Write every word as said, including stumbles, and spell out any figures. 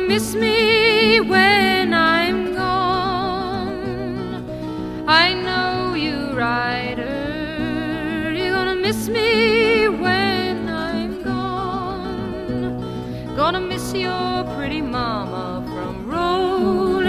miss me when I'm gone. I know you, rider, you're gonna miss me when I'm gone. Gonna miss your pretty mama from rolling